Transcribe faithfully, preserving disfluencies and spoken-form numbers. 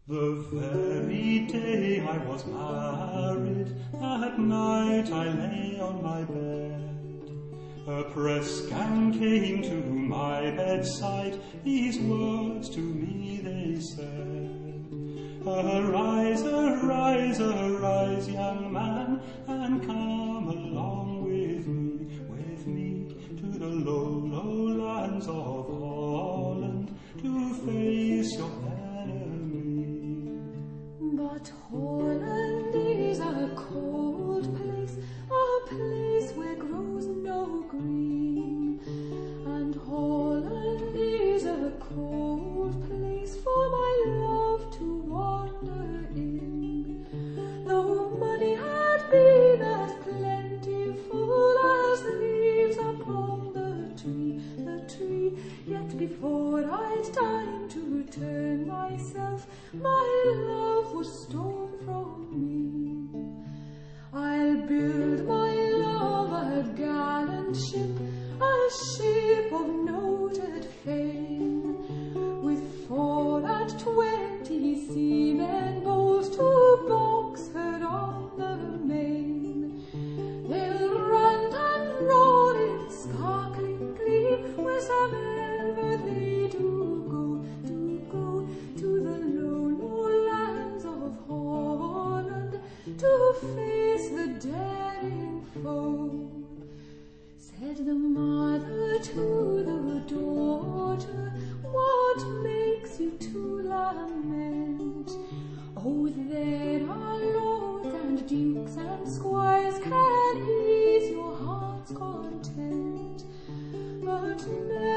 The very day I was married, that night I lay on my bed. A press gang came to my bedside, these words to me they said. Arise, arise, arise, young man, and come along with me, with me, to the low, low lands of Holland, to face your enemy. But Holland is a cold place, a place where grows no green. And Holland is a cold place for my love to wander in. Though money had been as plentiful as leaves upon the tree, the tree, yet before I'd time to turn myself, my love was stolen from me. I'll build my love a gallant ship, a ship of noted fame, with four and twenty seamen bold to box her on the main. They'll run and roll in sparkling glee, wheresoever they do go, do go to the low, low lands of Holland, to face the daring foe. Said the mother to the daughter, what makes you to lament? Oh, there are lords and dukes and squires can ease your heart's content, but